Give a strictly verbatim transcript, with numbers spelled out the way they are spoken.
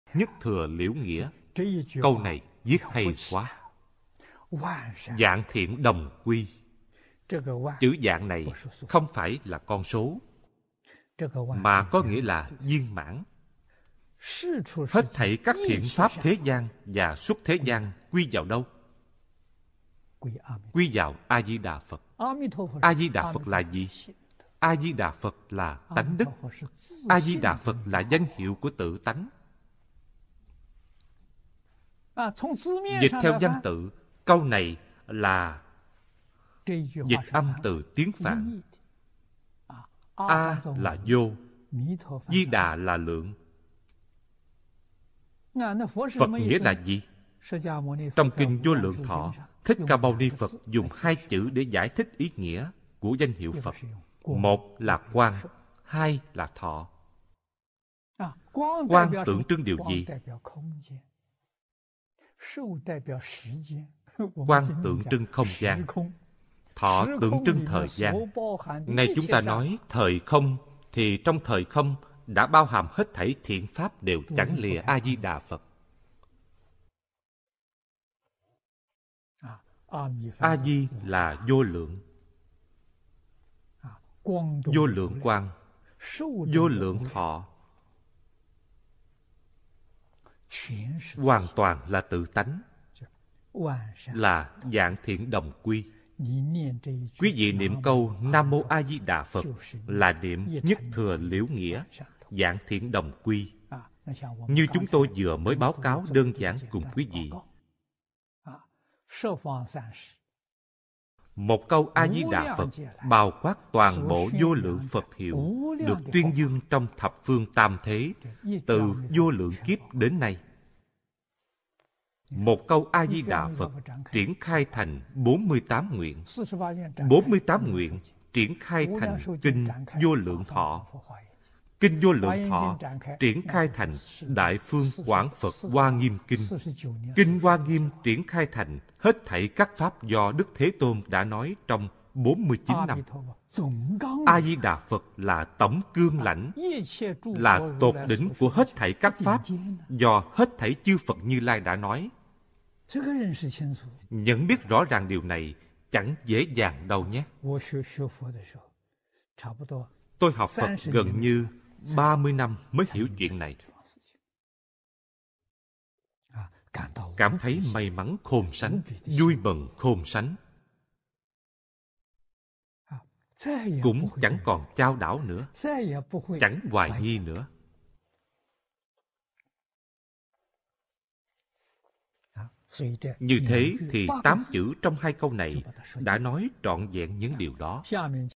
nhất thừa liễu nghĩa. Câu này viết hay quá. Vạn thiện đồng quy. Chữ vạn này không phải là con số, mà có nghĩa là viên mãn. Hết thảy các thiện pháp thế gian và xuất thế gian quy vào đâu? Quy vào A Di Đà Phật. A Di Đà Phật là gì? A Di Đà Phật là tánh đức. A Di Đà Phật là danh hiệu của tự tánh. Dịch theo văn tự, câu này là dịch âm từ tiếng Phạn. A là vô, Di Đà là lượng. Phật nghĩa là gì? Trong kinh Vô Lượng Thọ, Thích Ca Mâu Ni Phật dùng hai chữ để giải thích ý nghĩa của danh hiệu Phật. Một là quang, hai là thọ. Quang tượng trưng điều gì? Quang tượng trưng không gian. Thọ tượng trưng thời gian. Nay chúng ta nói thời không, thì trong thời không đã bao hàm hết thảy thiện pháp đều chẳng lìa A Di Đà Phật. A Di là vô lượng, vô lượng quang, vô lượng thọ, hoàn toàn là tự tánh, là vạn thiện đồng quy. Quý vị niệm câu Nam Mô A Di Đà Phật là niệm nhất thừa liễu nghĩa, vạn thiện đồng quy. Như chúng tôi vừa mới báo cáo đơn giản cùng quý vị. Một câu A Di Đà Phật bao quát toàn bộ vô lượng Phật hiệu được tuyên dương trong thập phương tam thế từ vô lượng kiếp đến nay. Một câu A Di Đà Phật triển khai thành bốn mươi tám nguyện. bốn mươi tám nguyện triển khai thành kinh Vô Lượng Thọ. Kinh Vô Lượng Thọ triển khai thành Đại Phương Quảng Phật Hoa Nghiêm Kinh. Kinh Hoa Nghiêm triển khai thành hết thảy các pháp do Đức Thế Tôn đã nói trong bốn mươi chín năm. A Di Đà Phật là tổng cương lãnh, là tột đỉnh của hết thảy các pháp do hết thảy chư Phật Như Lai đã nói. Nhận biết rõ ràng điều này chẳng dễ dàng đâu nhé. Tôi học Phật gần như ba mươi năm mới hiểu chuyện này. Cảm thấy may mắn khôn sánh, vui mừng khôn sánh. Cũng chẳng còn chao đảo nữa, chẳng hoài nghi nữa. Như thế thì tám chữ trong hai câu này đã nói trọn vẹn những điều đó.